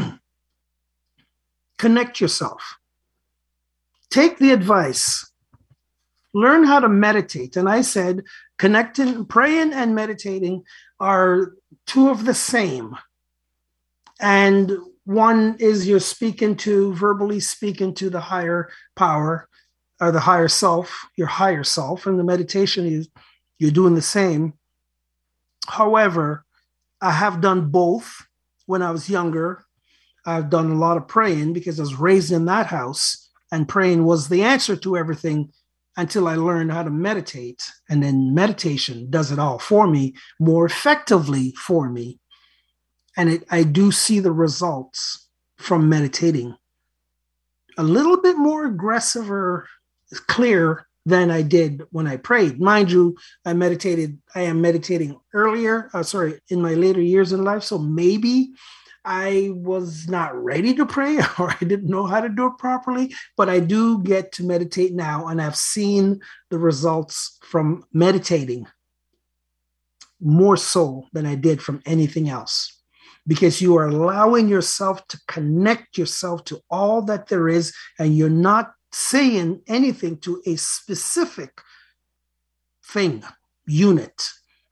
Connect yourself. Take the advice. Learn how to meditate. And I said, connecting, praying and meditating are two of the same. And one is you're verbally speaking to the higher power or the higher self, your higher self. And the meditation is you're doing the same. However, I have done both when I was younger. I've done a lot of praying because I was raised in that house, and praying was the answer to everything until I learned how to meditate. And then meditation does it all for me, more effectively for me. And I do see the results from meditating a little bit more aggressive or clear than I did when I prayed. Mind you, I am meditating in my later years in life. So maybe I was not ready to pray or I didn't know how to do it properly, but I do get to meditate now, and I've seen the results from meditating more so than I did from anything else, because you are allowing yourself to connect yourself to all that there is, and you're not saying anything to a specific thing, unit,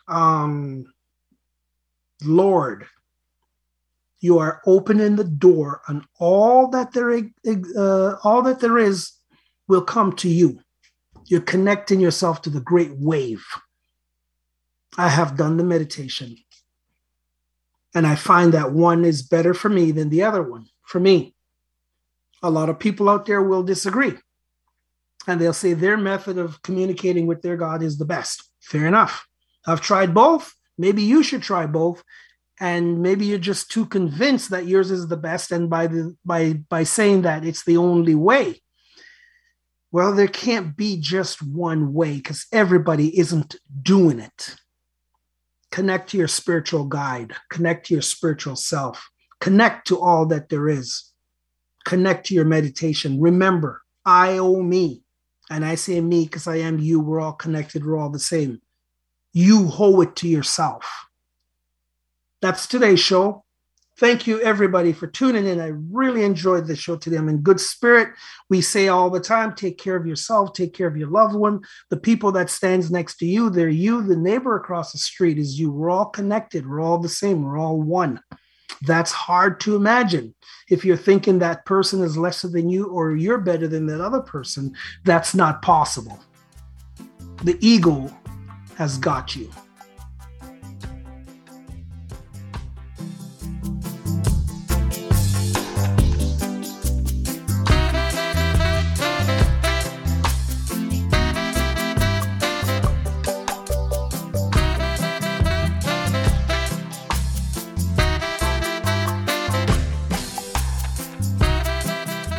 Lord. You are opening the door, and all that there is will come to you. You're connecting yourself to the great wave. I have done the meditation, and I find that one is better for me than the other one. For me, a lot of people out there will disagree, and they'll say their method of communicating with their God is the best. Fair enough. I've tried both. Maybe you should try both. And maybe you're just too convinced that yours is the best, and by saying that it's the only way. Well, there can't be just one way because everybody isn't doing it. Connect to your spiritual guide. Connect to your spiritual self. Connect to all that there is. Connect to your meditation. Remember, I owe me. And I say me because I am you. We're all connected. We're all the same. You owe it to yourself. That's today's show. Thank you, everybody, for tuning in. I really enjoyed the show today. I'm in good spirit. We say all the time, take care of yourself, take care of your loved one. The people that stands next to you, they're you. The neighbor across the street is you. We're all connected. We're all the same. We're all one. That's hard to imagine. If you're thinking that person is lesser than you or you're better than that other person, that's not possible. The ego has got you.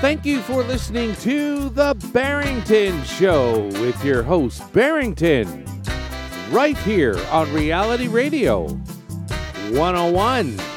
Thank you for listening to The Barrington Show with your host, Barrington, right here on Reality Radio 101.